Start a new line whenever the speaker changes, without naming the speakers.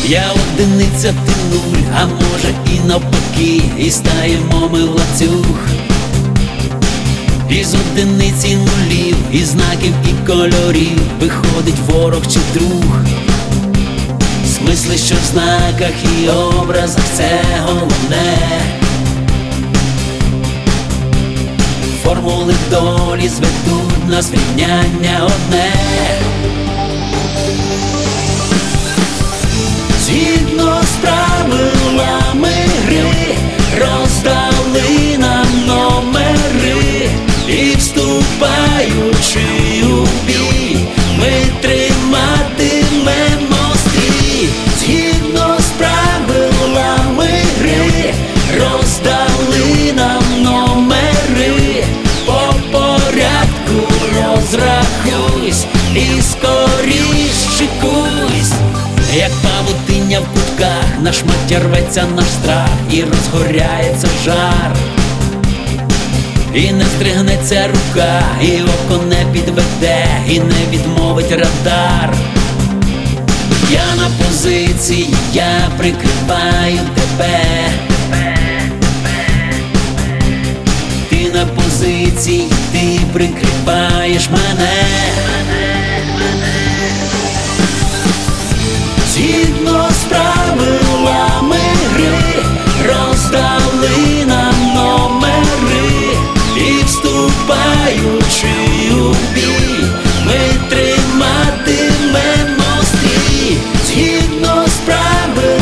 Я одиниця, ти нуль, а може і навпаки, і стаємо ми в ланцюг. Із одиниці нулів, і знаків, і кольорів виходить ворог чи друг. Смисли, що в знаках і образах, це головне. Формули долі зведуть нас в рівняння одне. Згідно з правилами гри роздали нам номери, і вступаючи у бій, ми триматимемо стрій. Згідно з правилами гри роздали нам номери, по порядку розрахуйсь і скоріш шикуйсь. Як павутиння в кутках, на шмаття рветься наш страх, і розгоряється жар, і не здригнеться рука, і око не підведе, і не відмовить радар. Я на позиції, я прикриваю тебе. Ти на позиції, ти прикриваєш мене. Згідно з правилами гри роздали нам номери, і вступаючи у бій, ми триматимемо стрій. Згідно з правилами